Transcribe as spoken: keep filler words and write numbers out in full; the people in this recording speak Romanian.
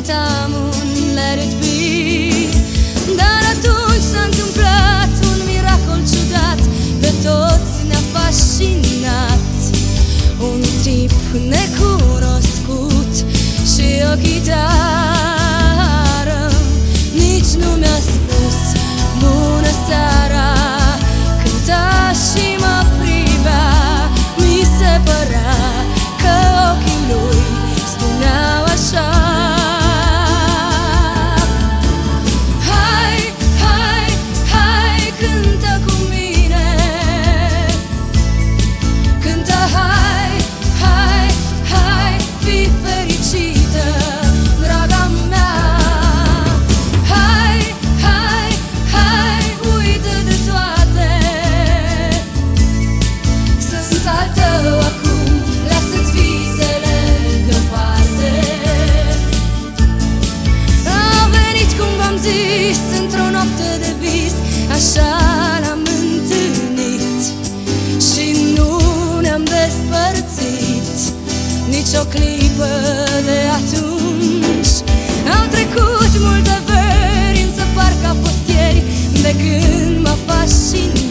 cântam un Let It Be. Dar atunci s-a întâmplat un miracol ciudat, pe toți ne-a fascinat. Un tip necunoscut și o chitară. Nici nu mi-a spus bună seara, cânta și mă privea. Mi se părea că ochii lui spuneau așa: hai, hai, hai, cântă cu mine. Cântă, hai, hai, hai, fii fericită, draga mea. Hai, hai, hai, uită de toate. Sunt al tău acum, lasă-ți visele deoparte. A venit cum v-am zis, într-o noapte de vis, așa l-am întâlnit și nu ne-am despărțit nici o clipă de atunci. Au trecut multe veri, însă parcă a fost ieri de când m-a fascinat.